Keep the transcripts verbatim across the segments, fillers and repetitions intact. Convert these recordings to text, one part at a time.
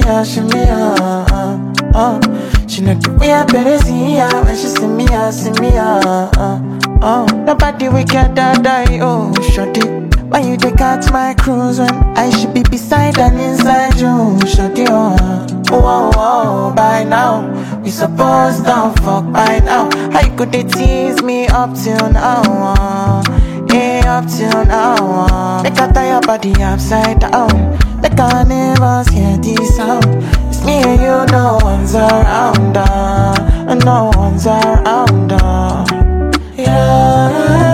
ah, shimmy ah, ah, ah. She know the way I better see her when she see me ah, see me ah, ah, ah. Nobody we can die, oh, shorty. When you take out my cruise, when I should be beside and inside you, shorty, oh, oh, oh, by now. We supposed to fuck by now. How you could they tease me up till now, uh, hey, up till now, uh. Make I tie your body upside down. Make I never hear this sound. It's me and you, no one's around, uh, no one's around, uh. Yeah.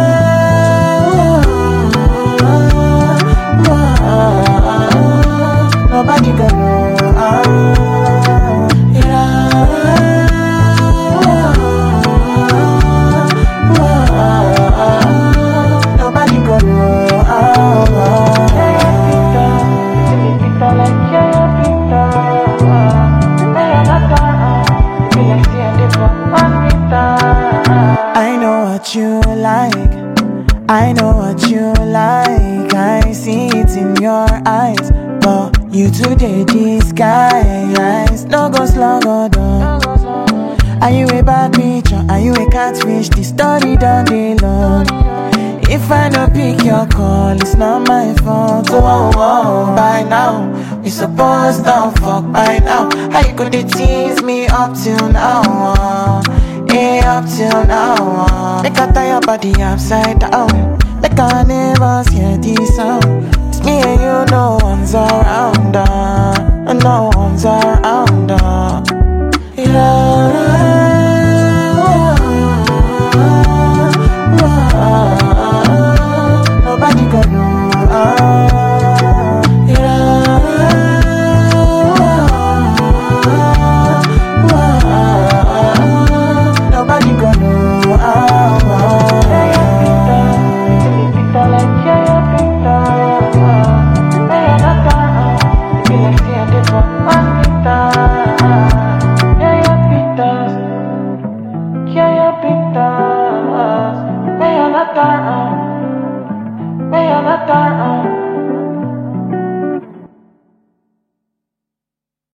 Nobody gonna know. Ah, yeah. Nobody gonna know. Ah, I know what you like. I know what you like. I see it in your eyes. But you today disguise. No go slow, go down. Are you a bad bitch or are you a catfish? The story done day long. If I don't pick your call, it's not my fault. Oh, oh, oh, by now we supposed to fuck by now. How you could tease me up till now? Uh, hey, up till now. Uh. Make I tie your body upside down. Make I never hear this sound. It's me and you, no one's around. Uh.